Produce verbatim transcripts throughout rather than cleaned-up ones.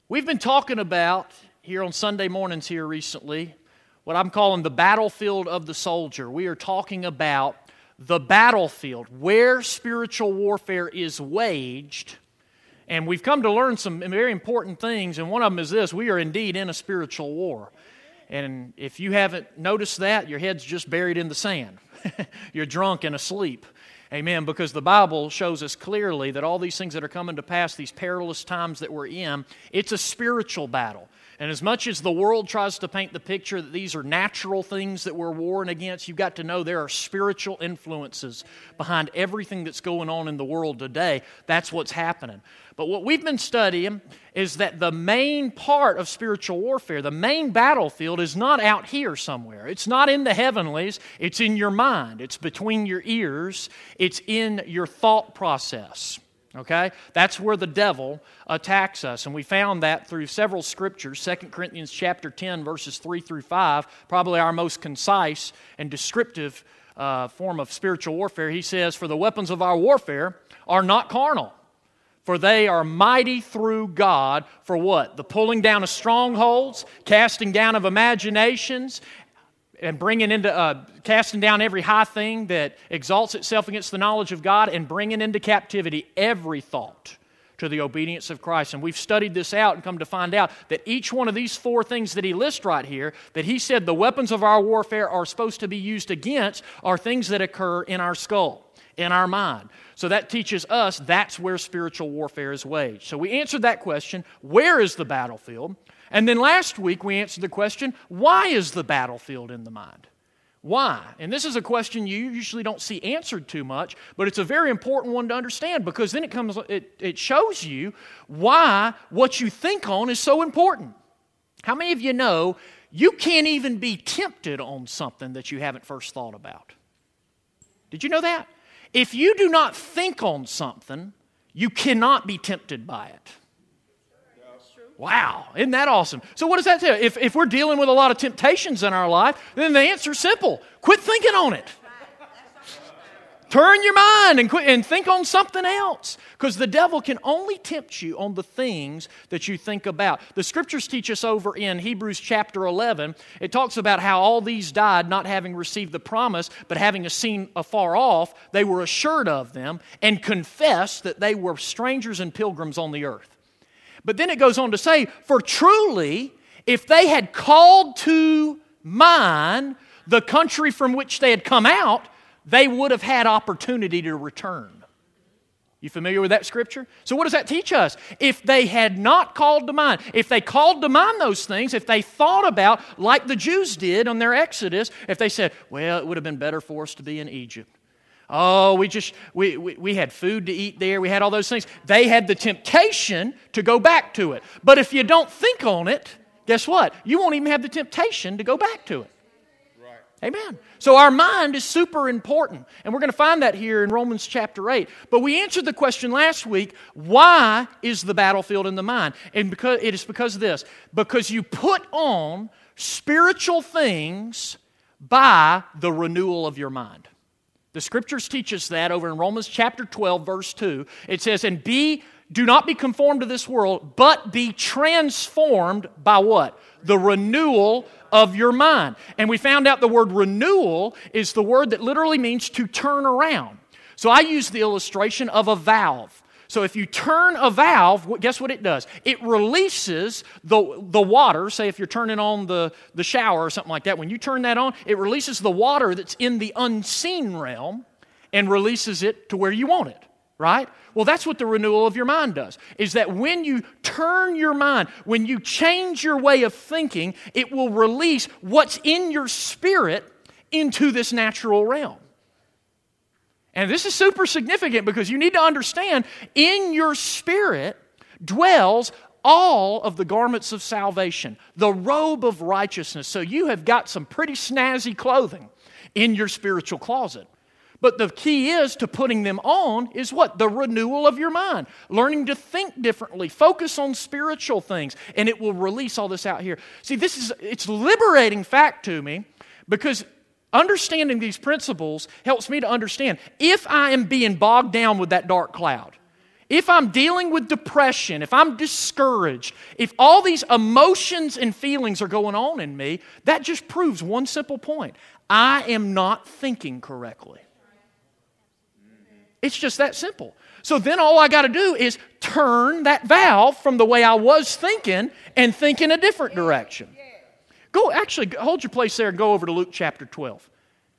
We've been talking about, here on Sunday mornings here recently, what I'm calling the battlefield of the soldier. We are talking about the battlefield, where spiritual warfare is waged. And we've come to learn some very important things, and one of them is this: we are indeed in a spiritual war. And if you haven't noticed that, your head's just buried in the sand. You're drunk and asleep. Amen. Because the Bible shows us clearly that all these things that are coming to pass, these perilous times that we're in, it's a spiritual battle. And as much as the world tries to paint the picture that these are natural things that we're warring against, you've got to know there are spiritual influences behind everything that's going on in the world today. That's what's happening. But what we've been studying is that the main part of spiritual warfare, the main battlefield, is not out here somewhere. It's not in the heavenlies. It's in your mind. It's between your ears. It's in your thought process. Okay? That's where the devil attacks us. And we found that through several scriptures. Second Corinthians chapter ten, verses three through five, probably our most concise and descriptive uh, form of spiritual warfare. He says, "For the weapons of our warfare are not carnal, for they are mighty through God." For what? The pulling down of strongholds, casting down of imaginations, and bringing into, uh, casting down every high thing that exalts itself against the knowledge of God, and bringing into captivity every thought to the obedience of Christ. And we've studied this out and come to find out that each one of these four things that he lists right here, that he said the weapons of our warfare are supposed to be used against, are things that occur in our skull, in our mind. So that teaches us that's where spiritual warfare is waged. So we answered that question: where is the battlefield? And then last week we answered the question, why is the battlefield in the mind? Why? And this is a question you usually don't see answered too much, but it's a very important one to understand, because then it comes, it, it shows you why what you think on is so important. How many of you know you can't even be tempted on something that you haven't first thought about? Did you know that? If you do not think on something, you cannot be tempted by it. Wow, isn't that awesome? So what does that tell you? If, if we're dealing with a lot of temptations in our life, then the answer's simple. Quit thinking on it. Turn your mind and quit and think on something else. Because the devil can only tempt you on the things that you think about. The Scriptures teach us over in Hebrews chapter eleven, it talks about how all these died not having received the promise, but having seen afar off, they were assured of them and confessed that they were strangers and pilgrims on the earth. But then it goes on to say, for truly, if they had called to mind the country from which they had come out, they would have had opportunity to return. You familiar with that scripture? So what does that teach us? If they had not called to mind, if they called to mind those things, if they thought about, like the Jews did on their Exodus, if they said, well, it would have been better for us to be in Egypt. Oh, we just, we, we, we had food to eat there. We had all those things. They had the temptation to go back to it. But if you don't think on it, guess what? You won't even have the temptation to go back to it. Right. Amen. So our mind is super important. And we're going to find that here in Romans chapter eight. But we answered the question last week, why is the battlefield in the mind? And because it is because of this. Because you put on spiritual things by the renewal of your mind. The Scriptures teach us that over in Romans chapter twelve, verse two. It says, and be, do not be conformed to this world, but be transformed by what? The renewal of your mind. And we found out the word renewal is the word that literally means to turn around. So I use the illustration of a valve. So if you turn a valve, guess what it does? It releases the, the water. Say if you're turning on the, the shower or something like that. When you turn that on, it releases the water that's in the unseen realm and releases it to where you want it, right? Well, that's what the renewal of your mind does, is that when you turn your mind, when you change your way of thinking, it will release what's in your spirit into this natural realm. And this is super significant because you need to understand, in your spirit dwells all of the garments of salvation, the robe of righteousness. So you have got some pretty snazzy clothing in your spiritual closet. But the key is to putting them on is what? The renewal of your mind. Learning to think differently. Focus on spiritual things. And it will release all this out here. See, this is, it's liberating fact to me because understanding these principles helps me to understand if I am being bogged down with that dark cloud, if I'm dealing with depression, if I'm discouraged, if all these emotions and feelings are going on in me, that just proves one simple point. I am not thinking correctly. It's just that simple. So then all I got to do is turn that valve from the way I was thinking and think in a different direction. Go, actually, hold your place there and go over to Luke chapter twelve.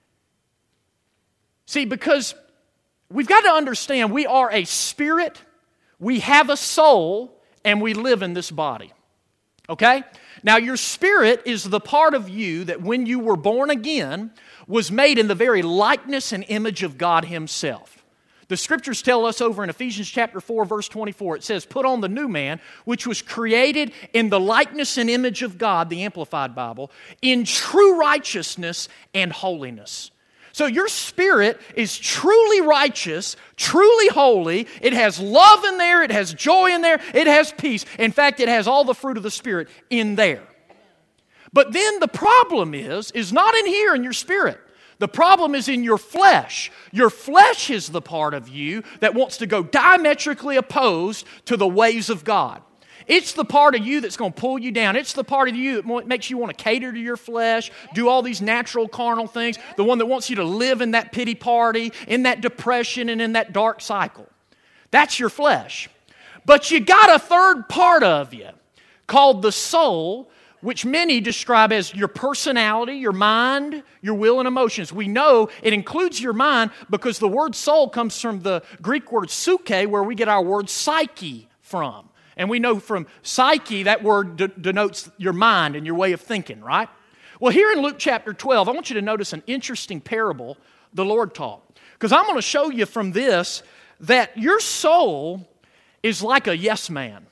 See, because we've got to understand we are a spirit, we have a soul, and we live in this body. Okay? Now, your spirit is the part of you that when you were born again was made in the very likeness and image of God Himself. The Scriptures tell us over in Ephesians chapter four, verse twenty-four, it says, put on the new man, which was created in the likeness and image of God, the Amplified Bible, in true righteousness and holiness. So your spirit is truly righteous, truly holy. It has love in there. It has joy in there. It has peace. In fact, it has all the fruit of the Spirit in there. But then the problem is, is not in here in your spirit. The problem is in your flesh. Your flesh is the part of you that wants to go diametrically opposed to the ways of God. It's the part of you that's going to pull you down. It's the part of you that makes you want to cater to your flesh, do all these natural carnal things, the one that wants you to live in that pity party, in that depression, and in that dark cycle. That's your flesh. But you got a third part of you called the soul, which many describe as your personality, your mind, your will, and emotions. We know it includes your mind because the word soul comes from the Greek word psyche, where we get our word psyche from. And we know from psyche, that word de- denotes your mind and your way of thinking, right? Well, here in Luke chapter twelve, I want you to notice an interesting parable the Lord taught. Because I'm going to show you from this that your soul is like a yes man.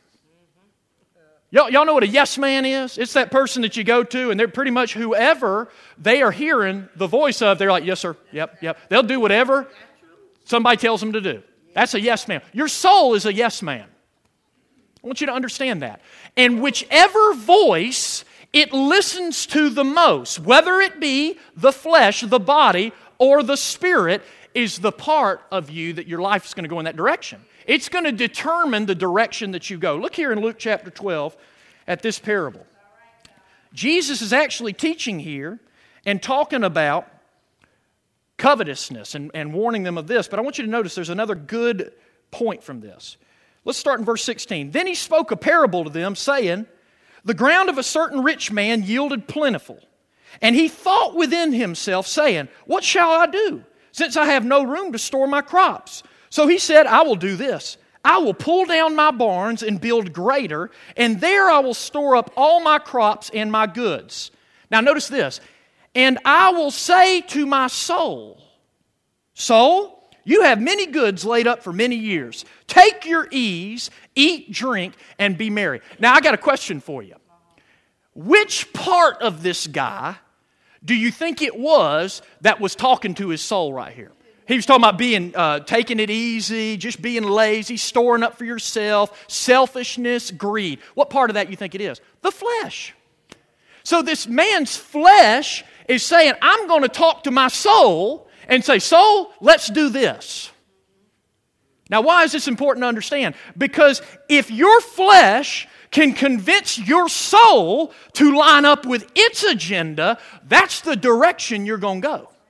Y'all, y'all know what a yes man is? It's that person that you go to and they're pretty much whoever they are hearing the voice of, they're like, yes, sir, yep, yep. They'll do whatever somebody tells them to do. That's a yes man. Your soul is a yes man. I want you to understand that. And whichever voice it listens to the most, whether it be the flesh, the body, or the spirit, is the part of you that your life is going to go in that direction. It's going to determine the direction that you go. Look here in Luke chapter twelve at this parable. Jesus is actually teaching here and talking about covetousness and, and warning them of this. But I want you to notice there's another good point from this. Let's start in verse sixteen. Then he spoke a parable to them, saying, the ground of a certain rich man yielded plentiful. And he thought within himself, saying, what shall I do, since I have no room to store my crops? So he said, I will do this. I will pull down my barns and build greater, and there I will store up all my crops and my goods. Now notice this. And I will say to my soul, soul, you have many goods laid up for many years. Take your ease, eat, drink, and be merry. Now I got a question for you. Which part of this guy do you think it was that was talking to his soul right here? He was talking about being, uh, taking it easy, just being lazy, storing up for yourself, selfishness, greed. What part of that you think it is? The flesh. So this man's flesh is saying, I'm going to talk to my soul and say, soul, let's do this. Now, why is this important to understand? Because if your flesh can convince your soul to line up with its agenda, that's the direction you're going to go.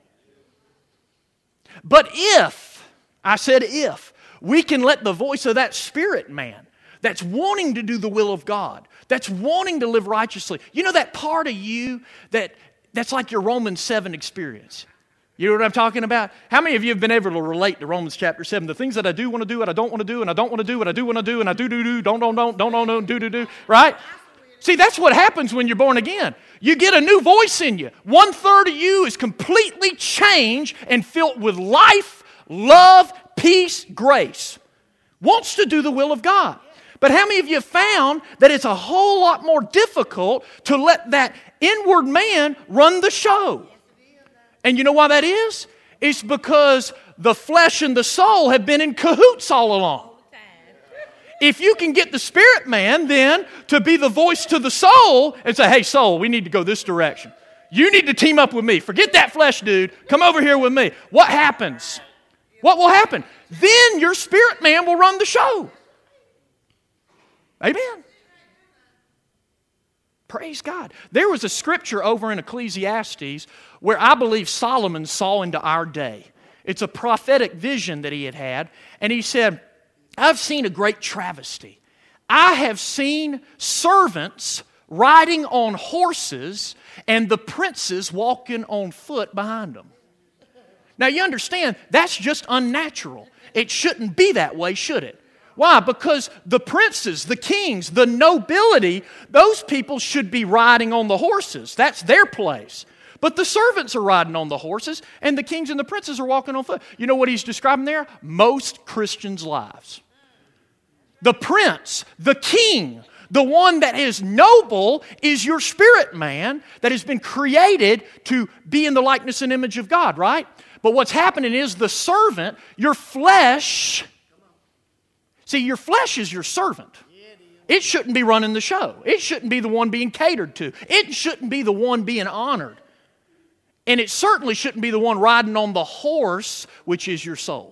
But if, I said if, we can let the voice of that spirit man that's wanting to do the will of God, that's wanting to live righteously, you know that part of you that that's like your Romans seven experience. You know what I'm talking about? How many of you have been able to relate to Romans chapter seven? The things that I do want to do and I don't want to do and I don't want to do and I do want to do and I do do do, don't don't don't, don't don't don't, do do do, right? See, that's what happens when you're born again. You get a new voice in you. One third of you is completely changed and filled with life, love, peace, grace. Wants to do the will of God. But how many of you have found that it's a whole lot more difficult to let that inward man run the show? And you know why that is? It's because the flesh and the soul have been in cahoots all along. If you can get the spirit man then to be the voice to the soul and say, hey, soul, we need to go this direction. You need to team up with me. Forget that flesh, dude. Come over here with me. What happens? What will happen? then your spirit man will run the show. Amen. Praise God. There was a scripture over in Ecclesiastes where I believe Solomon saw into our day. It's a prophetic vision that he had had. And he said, I've seen a great travesty. I have seen servants riding on horses and the princes walking on foot behind them. Now you understand, that's just unnatural. It shouldn't be that way, should it? Why? Because the princes, the kings, the nobility, those people should be riding on the horses. That's their place. But the servants are riding on the horses, and the kings and the princes are walking on foot. You know what he's describing there? Most Christians' lives. The prince, the king, the one that is noble is your spirit man that has been created to be in the likeness and image of God, right? But what's happening is the servant, your flesh... See, your flesh is your servant. It shouldn't be running the show. It shouldn't be the one being catered to. It shouldn't be the one being honored. And it certainly shouldn't be the one riding on the horse, which is your soul.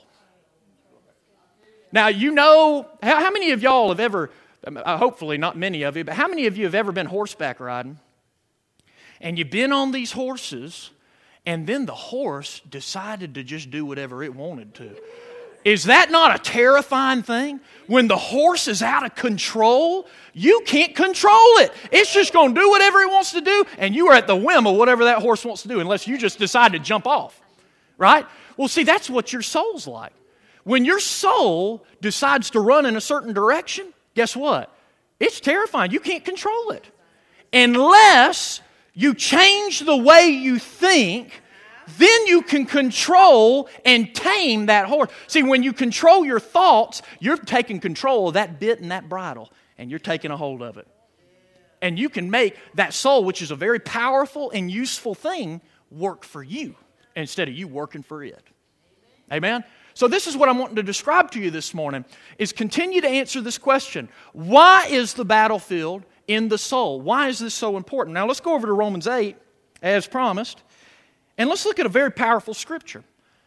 Now, you know, how, how many of y'all have ever, hopefully not many of you, but how many of you have ever been horseback riding? And you've been on these horses, and then the horse decided to just do whatever it wanted to. Is that not a terrifying thing? When the horse is out of control, you can't control it. It's just going to do whatever it wants to do, and you are at the whim of whatever that horse wants to do, unless you just decide to jump off. Right? Well, see, that's what your soul's like. When your soul decides to run in a certain direction, guess what? It's terrifying. You can't control it. Unless you change the way you think, then you can control and tame that horse. See, when you control your thoughts, you're taking control of that bit and that bridle, and you're taking a hold of it. And you can make that soul, which is a very powerful and useful thing, work for you instead of you working for it. Amen? So this is what I'm wanting to describe to you this morning, is continue to answer this question. Why is the battlefield in the soul? Why is this so important? Now let's go over to Romans eight, as promised. And let's look at a very powerful scripture.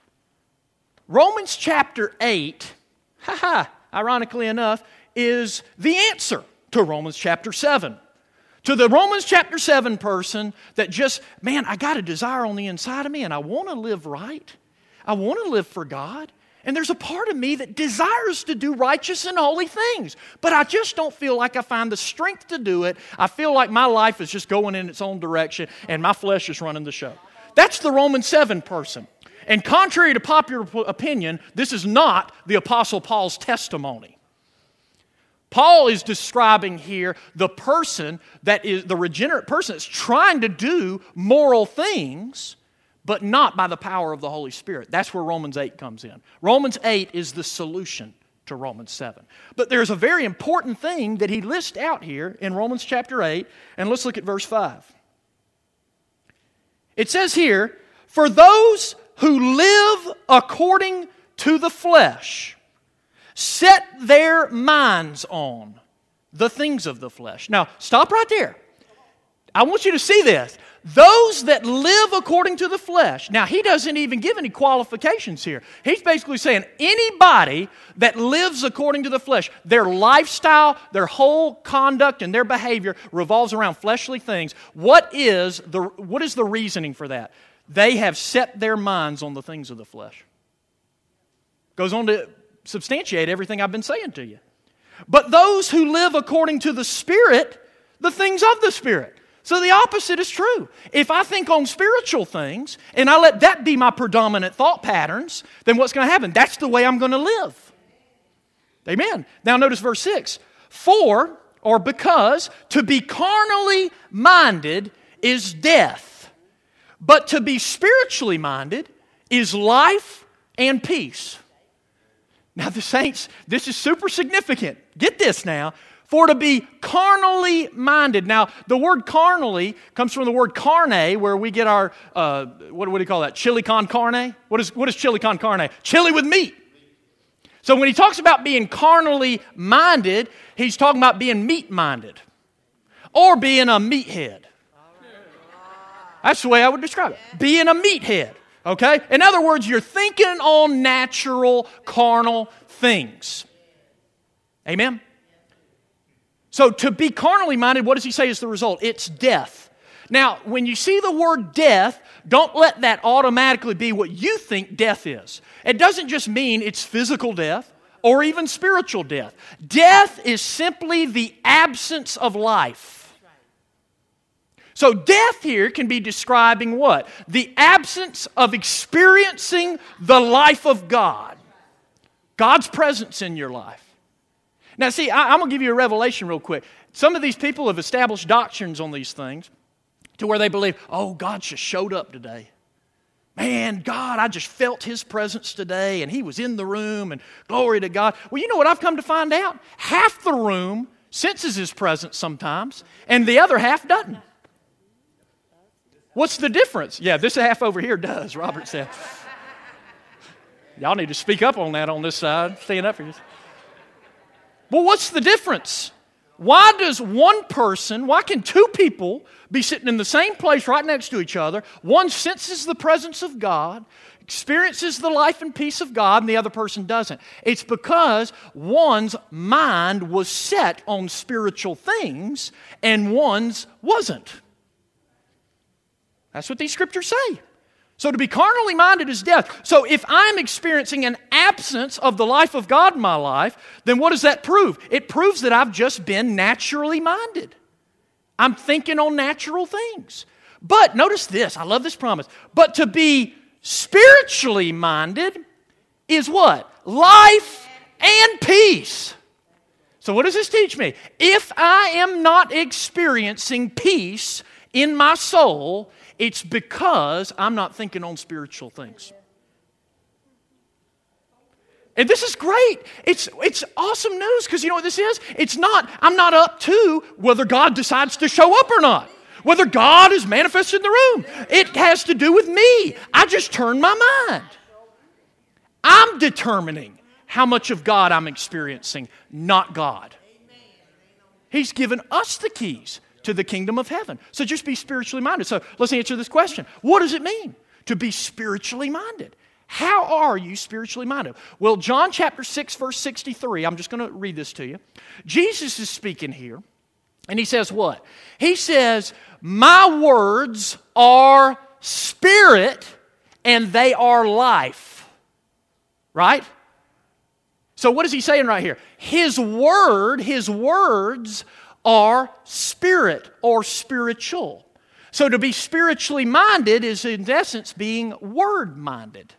Romans chapter eight, haha, ironically enough, is the answer to Romans chapter seven. To the Romans chapter seven person that just, man, I got a desire on the inside of me and I want to live right. I want to live for God. And there's a part of me that desires to do righteous and holy things. But I just don't feel like I find the strength to do it. I feel like my life is just going in its own direction and my flesh is running the show. That's the Romans seven person. And contrary to popular opinion, this is not the Apostle Paul's testimony. Paul is describing here the person that is the regenerate person that's trying to do moral things, but not by the power of the Holy Spirit. That's where Romans eight comes in. Romans eight is the solution to Romans seven. But there's a very important thing that he lists out here in Romans chapter eight, and let's look at verse five. It says here, for those who live according to the flesh set their minds on the things of the flesh. Now, stop right there. I want you to see this. Those that live according to the flesh. Now, he doesn't even give any qualifications here. He's basically saying anybody that lives according to the flesh, their lifestyle, their whole conduct, and their behavior revolves around fleshly things. What is the, what is the reasoning for that? They have set their minds on the things of the flesh. Goes on to substantiate everything I've been saying to you. But those who live according to the Spirit, the things of the Spirit. So the opposite is true. If I think on spiritual things and I let that be my predominant thought patterns, then what's going to happen? That's the way I'm going to live. Amen. Now notice verse six. For, or because, to be carnally minded is death, but to be spiritually minded is life and peace. Now the saints, this is super significant. Get this now. For to be carnally minded. Now, the word carnally comes from the word carne, where we get our, uh, what, what do you call that? Chili con carne? What is, what is chili con carne? Chili with meat. So when he talks about being carnally minded, he's talking about being meat-minded. Or being a meathead. That's the way I would describe it. Being a meathead. Okay? In other words, you're thinking on natural, carnal things. Amen? So to be carnally minded, what does he say is the result? It's death. Now, when you see the word death, don't let that automatically be what you think death is. It doesn't just mean it's physical death or even spiritual death. Death is simply the absence of life. So death here can be describing what? The absence of experiencing the life of God. God's presence in your life. Now see, I, I'm going to give you a revelation real quick. Some of these people have established doctrines on these things to where they believe, oh, God just showed up today. Man, God, I just felt His presence today, and He was in the room, and glory to God. Well, you know what I've come to find out? Half the room senses His presence sometimes, and the other half doesn't. What's the difference? Yeah, this half over here does, Robert said. Y'all need to speak up on that on this side. Stand up for you. Well, what's the difference? Why does one person, why can two people be sitting in the same place right next to each other? One senses the presence of God, experiences the life and peace of God, and the other person doesn't. It's because one's mind was set on spiritual things and one's wasn't. That's what these scriptures say. So to be carnally minded is death. So if I'm experiencing an absence of the life of God in my life, then what does that prove? It proves that I've just been naturally minded. I'm thinking on natural things. But notice this, I love this promise. But to be spiritually minded is what? Life and peace. So what does this teach me? If I am not experiencing peace in my soul, it's because I'm not thinking on spiritual things. And this is great. It's, it's awesome news because you know what this is? It's not, I'm not up to whether God decides to show up or not. Whether God is manifested in the room. It has to do with me. I just turn my mind. I'm determining how much of God I'm experiencing, not God. He's given us the keys to the kingdom of heaven. So just be spiritually minded. So let's answer this question. What does it mean to be spiritually minded? How are you spiritually minded? Well, John chapter six, verse sixty-three, I'm just going to read this to you. Jesus is speaking here, and He says what? He says, my words are spirit, and they are life. Right? So what is He saying right here? His word, His words are spirit or spiritual. So to be spiritually minded is in essence being word-minded.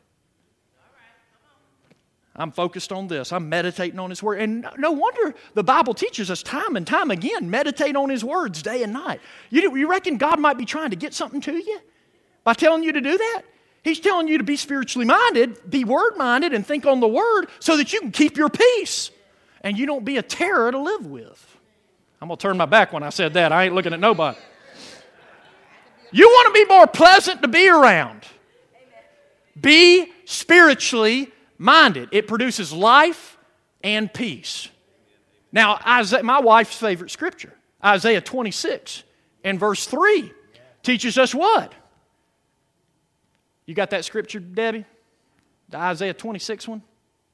I'm focused on this. I'm meditating on His Word. And no wonder the Bible teaches us time and time again, meditate on His words day and night. You, you reckon God might be trying to get something to you by telling you to do that? He's telling you to be spiritually minded, be word-minded, and think on the Word so that you can keep your peace and you don't be a terror to live with. I'm going to turn my back when I said that. I ain't looking at nobody. You want to be more pleasant to be around. Be spiritually minded. It produces life and peace. Now, Isaiah, my wife's favorite scripture, Isaiah twenty-six and verse three, teaches us what? You got that scripture, Debbie? The Isaiah twenty-six one?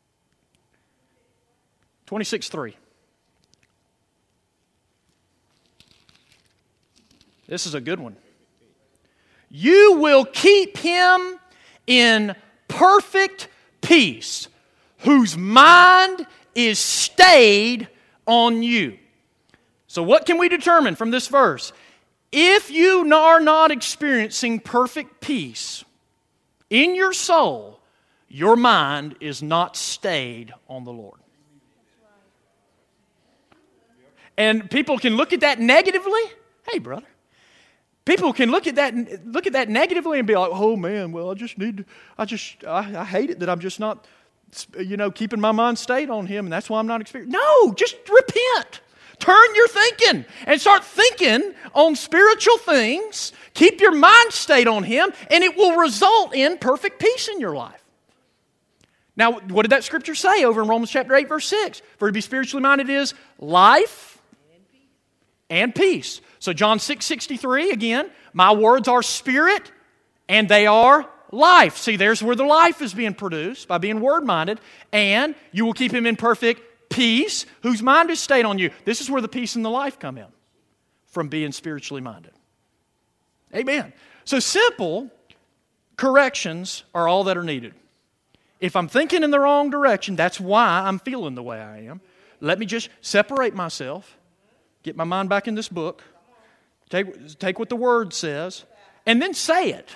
twenty-six three. This is a good one. You will keep him in perfect peace, whose mind is stayed on you. So what can we determine from this verse? If you are not experiencing perfect peace in your soul, your mind is not stayed on the Lord. And people can look at that negatively. Hey, brother. People can look at that look at that negatively and be like, "Oh man, well I just need to, I just I, I hate it that I'm just not, you know, keeping my mind stayed on Him, and that's why I'm not experiencing." No, just repent. Turn your thinking and start thinking on spiritual things. Keep your mind stayed on Him, and it will result in perfect peace in your life. Now, what did that scripture say over in Romans chapter eight, verse six? For to be spiritually minded is life and peace. So John six sixty-three, again, my words are spirit and they are life. See, there's where the life is being produced, by being word-minded. And you will keep him in perfect peace, whose mind is stayed on you. This is where the peace and the life come in, from being spiritually minded. Amen. So simple corrections are all that are needed. If I'm thinking in the wrong direction, that's why I'm feeling the way I am. Let me just separate myself, get my mind back in this book, take, take what the Word says, and then say it.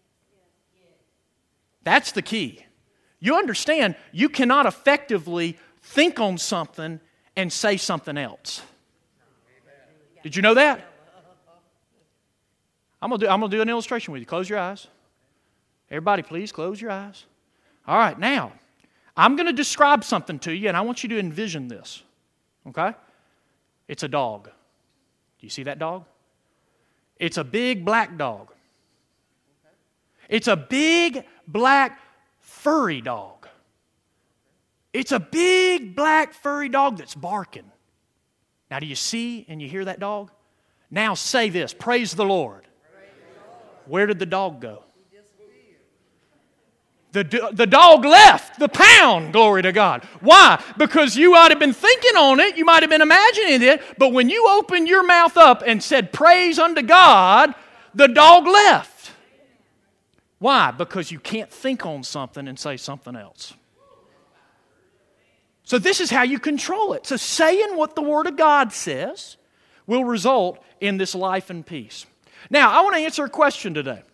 That's the key. You understand, you cannot effectively think on something and say something else. Did you know that? I'm going to do, I'm going to do an illustration with you. Close your eyes. Everybody, please close your eyes. All right, now, I'm going to describe something to you, and I want you to envision this. Okay? It's a dog. Do you see that dog? It's a big black dog. It's a big black furry dog. It's a big black furry dog that's barking. Now, do you see and you hear that dog? Now say this, praise the Lord. Where did the dog go? The, the dog left the pound, glory to God. Why? Because you might have been thinking on it, you might have been imagining it, but when you opened your mouth up and said praise unto God, the dog left. Why? Because you can't think on something and say something else. So this is how you control it. So saying what the Word of God says will result in this life and peace. Now, I want to answer a question today.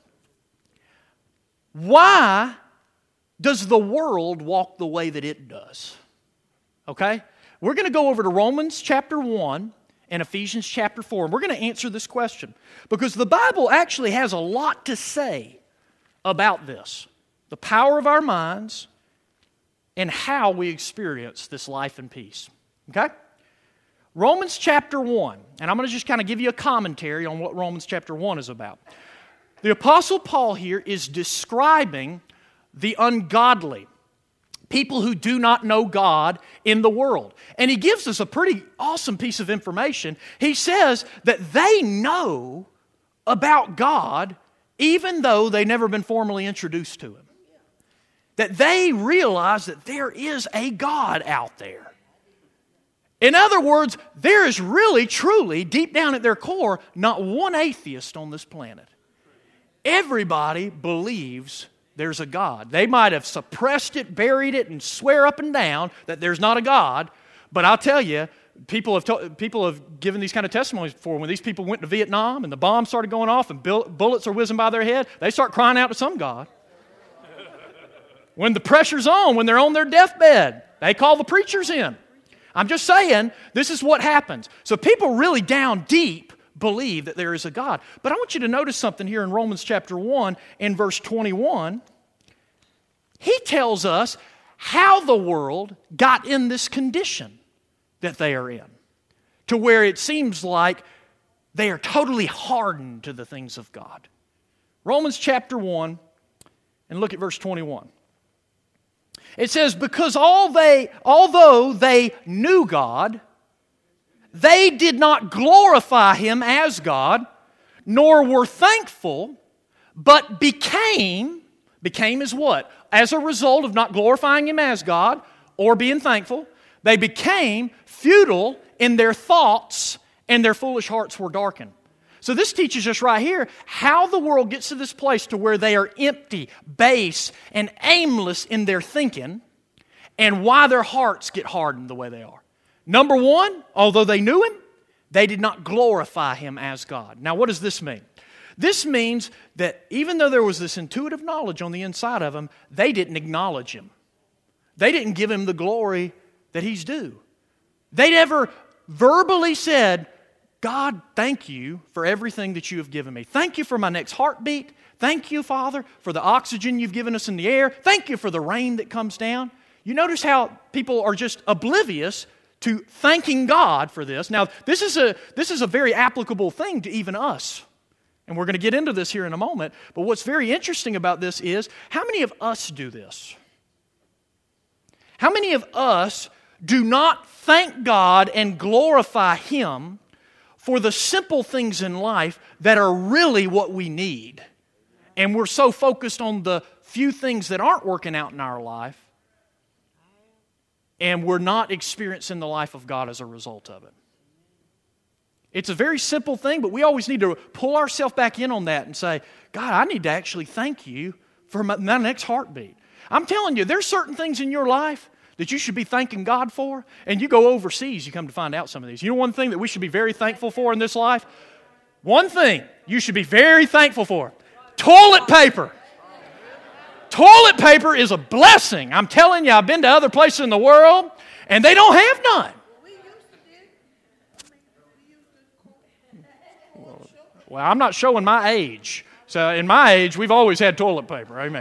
Why does the world walk the way that it does? Okay? We're going to go over to Romans chapter one and Ephesians chapter four, and we're going to answer this question because the Bible actually has a lot to say about this. The power of our minds and how we experience this life and peace. Okay? Romans chapter one, and I'm going to just kind of give you a commentary on what Romans chapter one is about. The Apostle Paul here is describing the ungodly, people who do not know God in the world. And he gives us a pretty awesome piece of information. He says that they know about God even though they've never been formally introduced to Him. That they realize that there is a God out there. In other words, there is really, truly, deep down at their core, not one atheist on this planet. Everybody believes there's a God. They might have suppressed it, buried it, and swear up and down that there's not a God. But I'll tell you, people have to, people have given these kind of testimonies before. When these people went to Vietnam and the bombs started going off and bullets are whizzing by their head, they start crying out to some God. When the pressure's on, when they're on their deathbed, they call the preachers in. I'm just saying, this is what happens. So people really down deep believe that there is a God. But I want you to notice something here in Romans chapter one in verse twenty-one. He tells us how the world got in this condition that they are in, to where it seems like they are totally hardened to the things of God. Romans chapter one, and look at verse twenty-one. It says, because all they, although they knew God, they did not glorify Him as God, nor were thankful, but became, became is what? As a result of not glorifying Him as God or being thankful, they became futile in their thoughts and their foolish hearts were darkened. So this teaches us right here how the world gets to this place to where they are empty, base, and aimless in their thinking, and why their hearts get hardened the way they are. Number one, although they knew Him, they did not glorify Him as God. Now what does this mean? This means that even though there was this intuitive knowledge on the inside of them, they didn't acknowledge Him. They didn't give Him the glory that He's due. They never verbally said, God, thank you for everything that you have given me. Thank you for my next heartbeat. Thank you, Father, for the oxygen you've given us in the air. Thank you for the rain that comes down. You notice how people are just oblivious to thanking God for this. Now, this is a, this is a very applicable thing to even us. And we're going to get into this here in a moment. But what's very interesting about this is, how many of us do this? How many of us do not thank God and glorify Him for the simple things in life that are really what we need And we're so focused on the few things that aren't working out in our life, and we're not experiencing the life of God as a result of it. It's a very simple thing, but we always need to pull ourselves back in on that and say, God, I need to actually thank you for my, my next heartbeat. I'm telling you, there's certain things in your life that you should be thanking God for, and you go overseas, you come to find out some of these. You know one thing that we should be very thankful for in this life? One thing you should be very thankful for. Toilet paper. Toilet paper is a blessing. I'm telling you, I've been to other places in the world, and they don't have none. Well, I'm not showing my age. So in my age, we've always had toilet paper. Amen.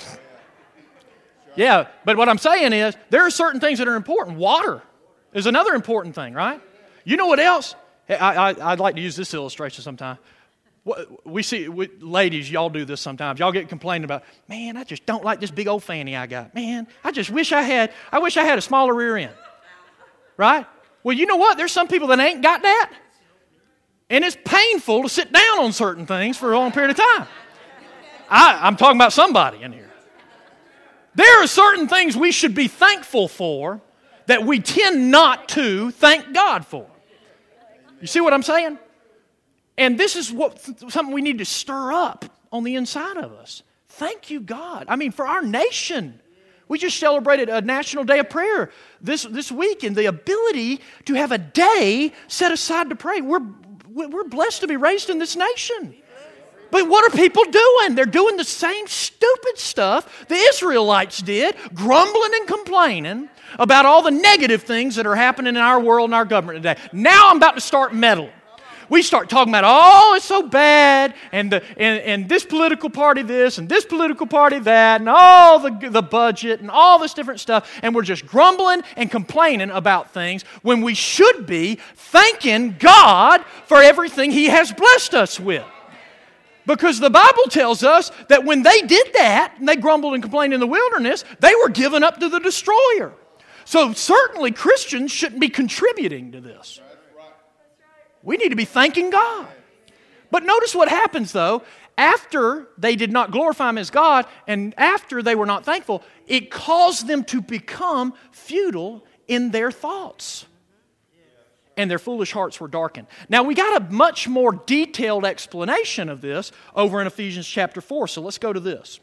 Yeah, but what I'm saying is, there are certain things that are important. Water is another important thing, right? You know what else? I, I, I'd like to use this illustration sometime. We see, we, ladies, y'all do this sometimes. Y'all get complaining about, man, I just don't like this big old fanny I got. Man, I just wish I had, I wish I had a smaller rear end. Right? Well, you know what? There's some people that ain't got that. And it's painful to sit down on certain things for a long period of time. I, I'm talking about somebody in here. There are certain things we should be thankful for that we tend not to thank God for. You see what I'm saying? And this is what something we need to stir up on the inside of us. Thank you, God. I mean, for our nation. We just celebrated a National Day of Prayer this, this week, and the ability to have a day set aside to pray. We're, we're blessed to be raised in this nation. But what are people doing? They're doing the same stupid stuff the Israelites did, grumbling and complaining about all the negative things that are happening in our world and our government today. Now I'm about to start meddling. We start talking about, oh, it's so bad, and, the, and, and this political party this, and this political party that, and all the, the budget, and all this different stuff, and we're just grumbling and complaining about things when we should be thanking God for everything He has blessed us with. Because the Bible tells us that when they did that, and they grumbled and complained in the wilderness, they were given up to the destroyer. So certainly Christians shouldn't be contributing to this. We need to be thanking God. But notice what happens, though. After they did not glorify Him as God, and after they were not thankful, it caused them to become futile in their thoughts. And their foolish hearts were darkened. Now, we got a much more detailed explanation of this over in Ephesians chapter four. So let's go to this.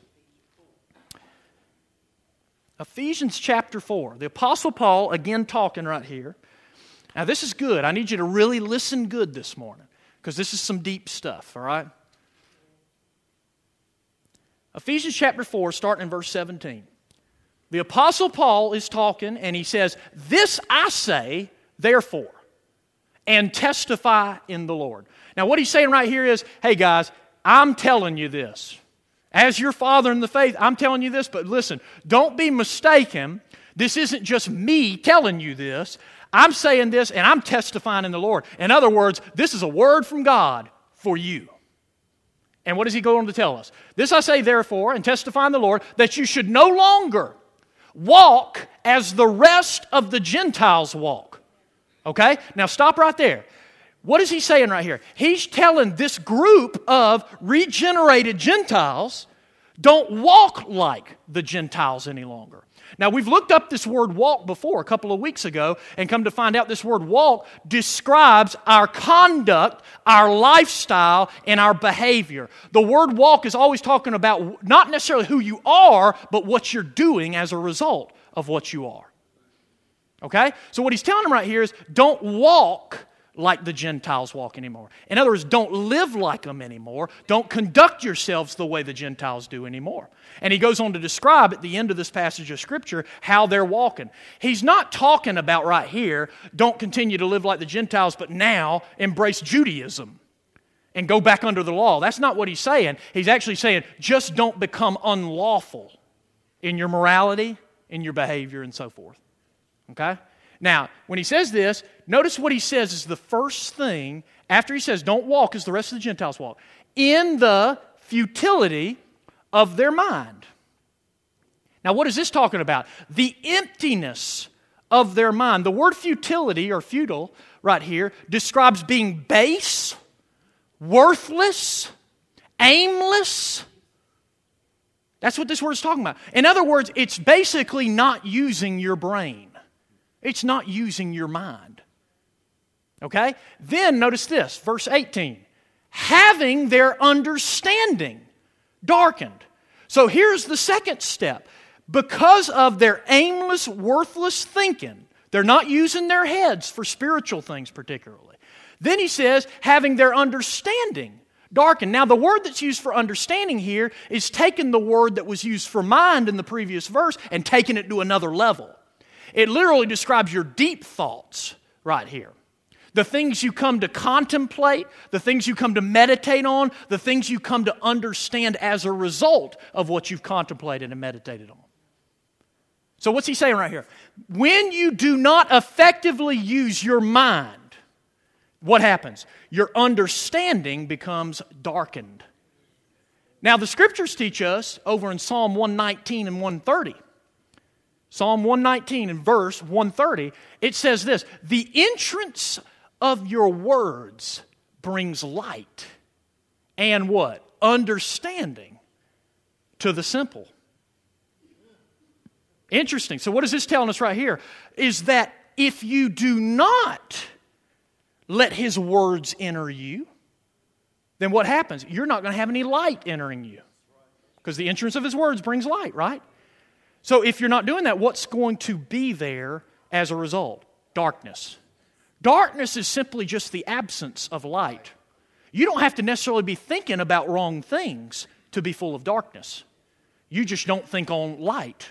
Ephesians chapter four. The Apostle Paul, again talking right here. Now, this is good. I need you to really listen good this morning, because this is some deep stuff, all right? Ephesians chapter four, starting in verse seventeen. The Apostle Paul is talking, and he says, "This I say, therefore, and testify in the Lord." Now, what he's saying right here is, hey, guys, I'm telling you this. As your father in the faith, I'm telling you this, but listen, don't be mistaken. This isn't just me telling you this. I'm saying this, and I'm testifying in the Lord. In other words, this is a word from God for you. And what does he go on to tell us? "This I say, therefore, and testify in the Lord, that you should no longer walk as the rest of the Gentiles walk." Okay? Now stop right there. What is he saying right here? He's telling this group of regenerated Gentiles, don't walk like the Gentiles any longer. Now, we've looked up this word walk before a couple of weeks ago and come to find out this word walk describes our conduct, our lifestyle, and our behavior. The word walk is always talking about not necessarily who you are, but what you're doing as a result of what you are. Okay? So what he's telling them right here is don't walk like the Gentiles walk anymore. In other words, don't live like them anymore. Don't conduct yourselves the way the Gentiles do anymore. And he goes on to describe at the end of this passage of Scripture how they're walking. He's not talking about right here, don't continue to live like the Gentiles, but now embrace Judaism and go back under the law. That's not what he's saying. He's actually saying just don't become unlawful in your morality, in your behavior, and so forth. Okay? Now, when he says this, notice what he says is the first thing, after he says, don't walk as the rest of the Gentiles walk, in the futility of their mind. Now, what is this talking about? The emptiness of their mind. The word futility, or futile, right here, describes being base, worthless, aimless, That's what this word is talking about. In other words, it's basically not using your brain. It's not using your mind. Okay? Then notice this, verse eighteen. Having their understanding darkened. So here's the second step. Because of their aimless, worthless thinking, they're not using their heads for spiritual things particularly. Then he says, having their understanding darkened. Now the word that's used for understanding here is taking the word that was used for mind in the previous verse and taking it to another level. It literally describes your deep thoughts right here. The things you come to contemplate, the things you come to meditate on, the things you come to understand as a result of what you've contemplated and meditated on. So what's he saying right here? When you do not effectively use your mind, what happens? Your understanding becomes darkened. Now the Scriptures teach us over in Psalm one nineteen and one thirty. Psalm one nineteen and verse one thirty, it says this, the entrance of your words brings light and what? Understanding to the simple. Interesting. So what is this telling us right here? Is that if you do not let His words enter you, then what happens? You're not going to have any light entering you. Because the entrance of His words brings light, right? So if you're not doing that, what's going to be there as a result? Darkness. Darkness is simply just the absence of light. You don't have to necessarily be thinking about wrong things to be full of darkness. You just don't think on light.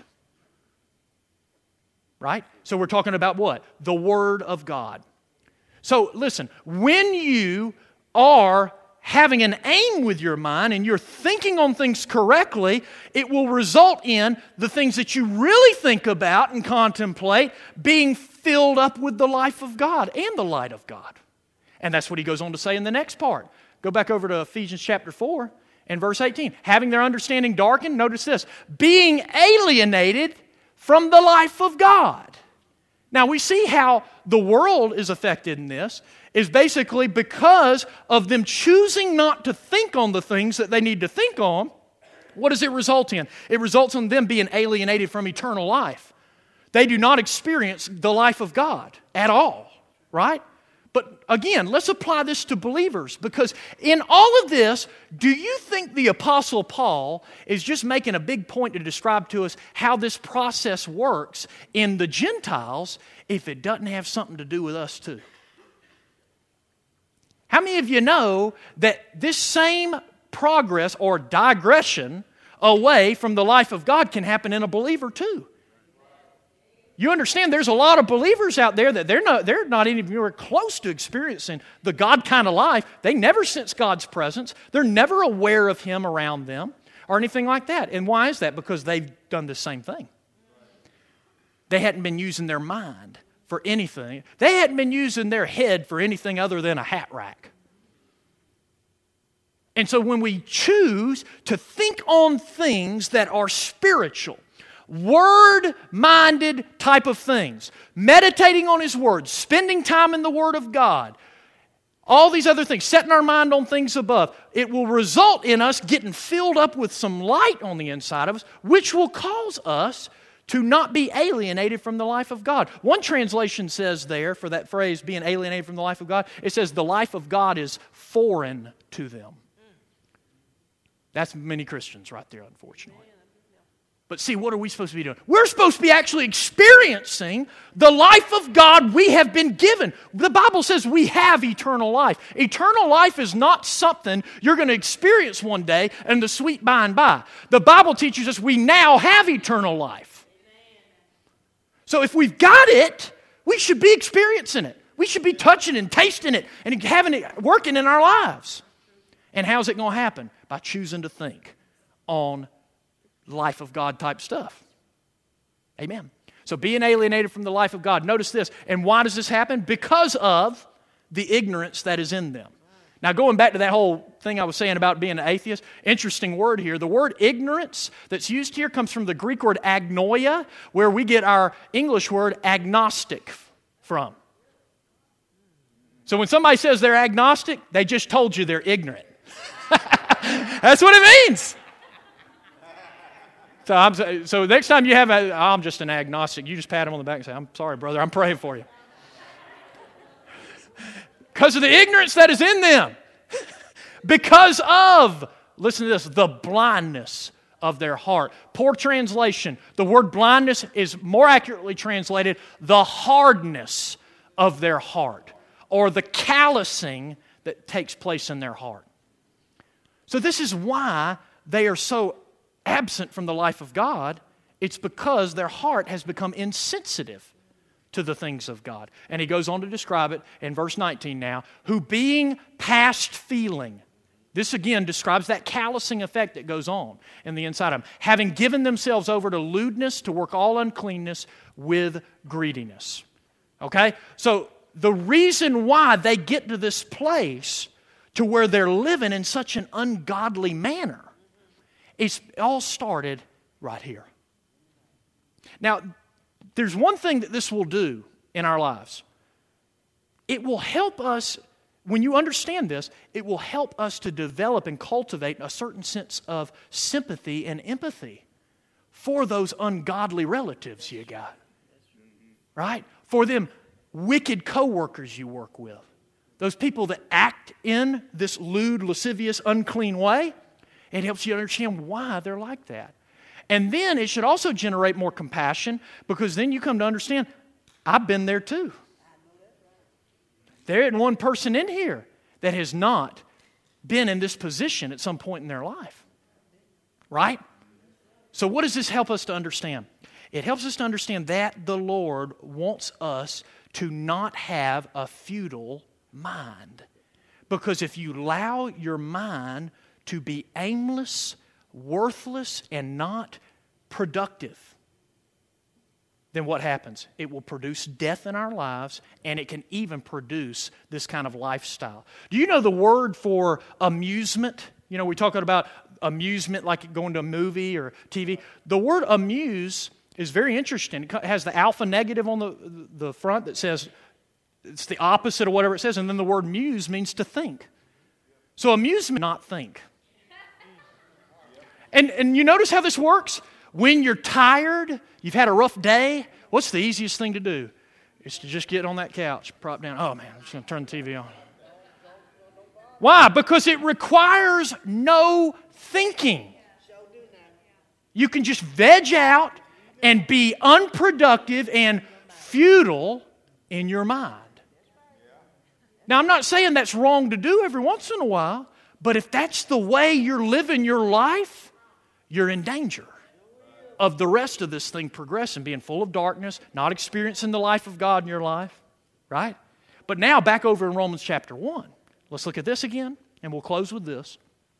Right? So we're talking about what? The Word of God. So listen, when you are having an aim with your mind and you're thinking on things correctly, it will result in the things that you really think about and contemplate being filled up with the life of God and the light of God. And that's what he goes on to say in the next part. Go back over to Ephesians chapter four and verse eighteen. Having their understanding darkened, notice this, being alienated from the life of God. Now we see how the world is affected in this, is basically because of them choosing not to think on the things that they need to think on. What does it result in? It results in them being alienated from eternal life. They do not experience the life of God at all, right? But again, let's apply this to believers, because in all of this, do you think the Apostle Paul is just making a big point to describe to us how this process works in the Gentiles if it doesn't have something to do with us too? How many of you know that this same progress or digression away from the life of God can happen in a believer too? You understand there's a lot of believers out there that they're not, they're not even close to experiencing the God kind of life. They never sense God's presence. They're never aware of Him around them or anything like that. And why is that? Because they've done the same thing. They hadn't been using their mind for anything. They hadn't been using their head for anything other than a hat rack. And so when we choose to think on things that are spiritual, Word-minded type of things, meditating on His Word, spending time in the Word of God, all these other things, setting our mind on things above, it will result in us getting filled up with some light on the inside of us, which will cause us to not be alienated from the life of God. One translation says there, for that phrase, being alienated from the life of God, it says the life of God is foreign to them. That's many Christians right there, unfortunately. But see, what are we supposed to be doing? We're supposed to be actually experiencing the life of God we have been given. The Bible says we have eternal life. Eternal life is not something you're going to experience one day and the sweet by and by. The Bible teaches us we now have eternal life. So if we've got it, we should be experiencing it. We should be touching and tasting it and having it working in our lives. And how's it going to happen? By choosing to think on life of God type stuff. Amen. So being alienated from the life of God. Notice this. And why does this happen? Because of the ignorance that is in them. Now going back to that whole thing I was saying about being an atheist, interesting word here. The word ignorance that's used here comes from the Greek word agnoia, where we get our English word agnostic from. So when somebody says they're agnostic, they just told you they're ignorant. That's what it means. So, I'm, so next time you have a, I'm just an agnostic, you just pat him on the back and say, I'm sorry, brother, I'm praying for you. Because of the ignorance that is in them. Because of, listen to this, the blindness of their heart. Poor translation. The word blindness is more accurately translated the hardness of their heart, or the callousing that takes place in their heart. So this is why they are so absent from the life of God. It's because their heart has become insensitive to the things of God. And he goes on to describe it in verse nineteen now, who being past feeling. This again describes that callousing effect that goes on in the inside of them. Having given themselves over to lewdness, to work all uncleanness with greediness. Okay? So the reason why they get to this place to where they're living in such an ungodly manner, it's all started right here. Now, there's one thing that this will do in our lives. It will help us, when you understand this, it will help us to develop and cultivate a certain sense of sympathy and empathy for those ungodly relatives you got. Right? For them wicked coworkers you work with. Those people that act in this lewd, lascivious, unclean way. It helps you understand why they're like that. And then it should also generate more compassion, because then you come to understand, I've been there too. There isn't one person in here that has not been in this position at some point in their life. Right? So what does this help us to understand? It helps us to understand that the Lord wants us to not have a futile mind. Because if you allow your mind to be aimless, worthless, and not productive, then what happens? It will produce death in our lives, and it can even produce this kind of lifestyle. Do you know the word for amusement? You know, we're talking about amusement like going to a movie or T V. The word amuse is very interesting. It has the alpha negative on the, the front that says it's the opposite of whatever it says, and then the word muse means to think. So amusement, not think. And, and you notice how this works? When you're tired, you've had a rough day, what's the easiest thing to do? It's to just get on that couch, prop down. Oh man, I'm just going to turn the T V on. Why? Because it requires no thinking. You can just veg out and be unproductive and futile in your mind. Now, I'm not saying that's wrong to do every once in a while, but if that's the way you're living your life, you're in danger of the rest of this thing progressing, being full of darkness, not experiencing the life of God in your life, right? But now, back over in Romans chapter one. Let's look at this again, and we'll close with this.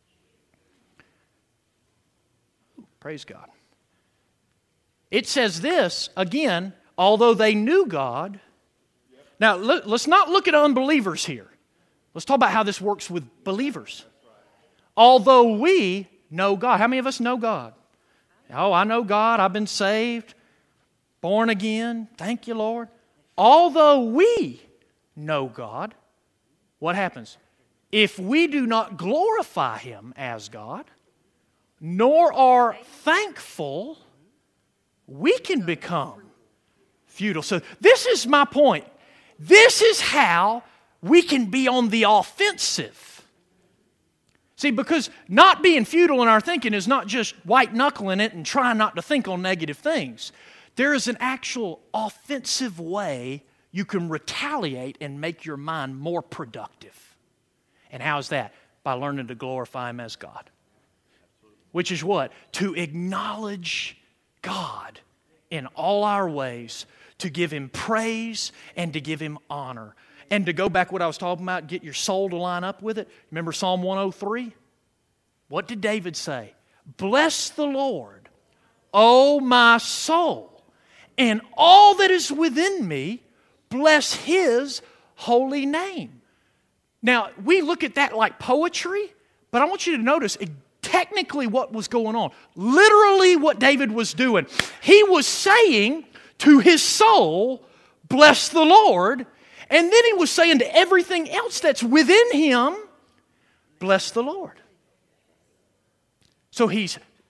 Praise God. It says this, again, although they knew God. Now, let's not look at unbelievers here. Let's talk about how this works with believers. Although we know God. How many of us know God? Oh, I know God. I've been saved, born again. Thank you, Lord. Although we know God, what happens? If we do not glorify Him as God, nor are thankful, we can become futile. So this is my point. This is how we can be on the offensive. See, because not being futile in our thinking is not just white-knuckling it and trying not to think on negative things. There is an actual offensive way you can retaliate and make your mind more productive. And how is that? By learning to glorify Him as God. Which is what? To acknowledge God in all our ways, to give Him praise and to give Him honor. And to go back what I was talking about, get your soul to line up with it. Remember Psalm one oh three? What did David say? Bless the Lord, O my soul, and all that is within me, bless His holy name. Now, we look at that like poetry, but I want you to notice technically what was going on. Literally what David was doing. He was saying to his soul, bless the Lord. And then he was saying to everything else that's within him, bless the Lord. So he's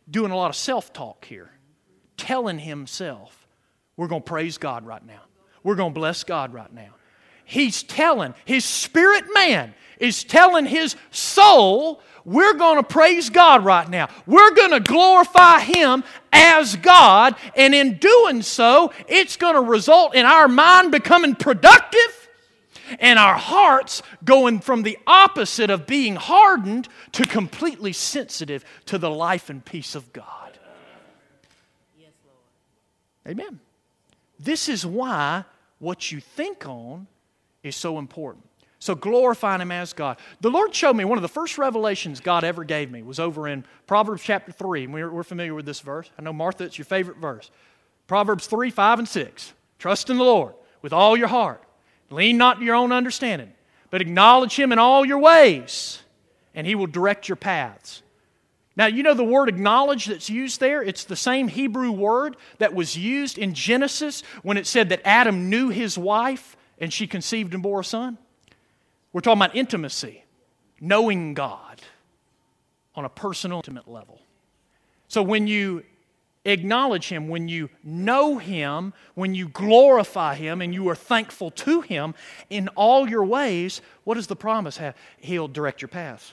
doing a lot of self-talk here, telling himself, we're going to praise God right now. We're going to bless God right now. He's telling, his spirit man is telling his soul, we're going to praise God right now. We're going to glorify Him as God, and in doing so, it's going to result in our mind becoming productive and our hearts going from the opposite of being hardened to completely sensitive to the life and peace of God. Yes, Lord. Amen. This is why what you think on is so important. So glorifying Him as God. The Lord showed me, one of the first revelations God ever gave me was over in Proverbs chapter three. And we're, we're familiar with this verse. I know, Martha, it's your favorite verse. Proverbs three, five, and six. Trust in the Lord with all your heart. Lean not to your own understanding, but acknowledge Him in all your ways, and He will direct your paths. Now, you know the word acknowledge that's used there? It's the same Hebrew word that was used in Genesis when it said that Adam knew his wife and she conceived and bore a son. We're talking about intimacy, knowing God on a personal, intimate level. So when you acknowledge Him, when you know Him, when you glorify Him, and you are thankful to Him in all your ways, what does the promise have? He'll direct your paths.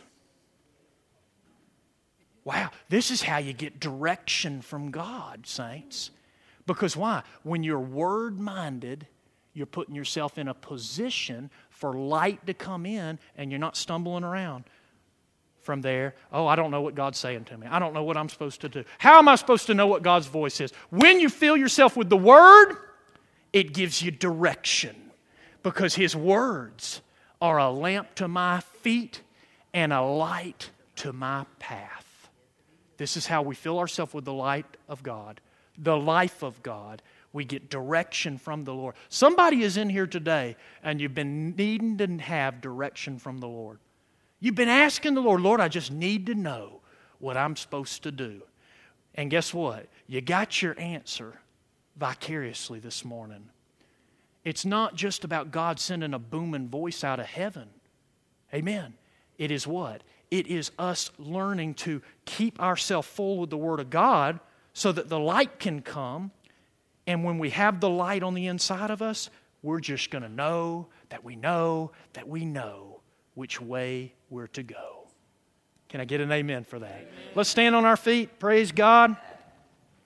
Wow, this is how you get direction from God, saints. Because why? When you're word-minded, you're putting yourself in a position for light to come in, and you're not stumbling around from there. Oh, I don't know what God's saying to me. I don't know what I'm supposed to do. How am I supposed to know what God's voice is? When you fill yourself with the Word, it gives you direction. Because His words are a lamp to my feet and a light to my path. This is how we fill ourselves with the light of God, the life of God. We get direction from the Lord. Somebody is in here today and you've been needing to have direction from the Lord. You've been asking the Lord, Lord, I just need to know what I'm supposed to do. And guess what? You got your answer vicariously this morning. It's not just about God sending a booming voice out of heaven. Amen. It is what? It is us learning to keep ourselves full with the Word of God so that the light can come. And when we have the light on the inside of us, we're just going to know that we know that we know which way we're to go. Can I get an amen for that? Amen. Let's stand on our feet. Praise God.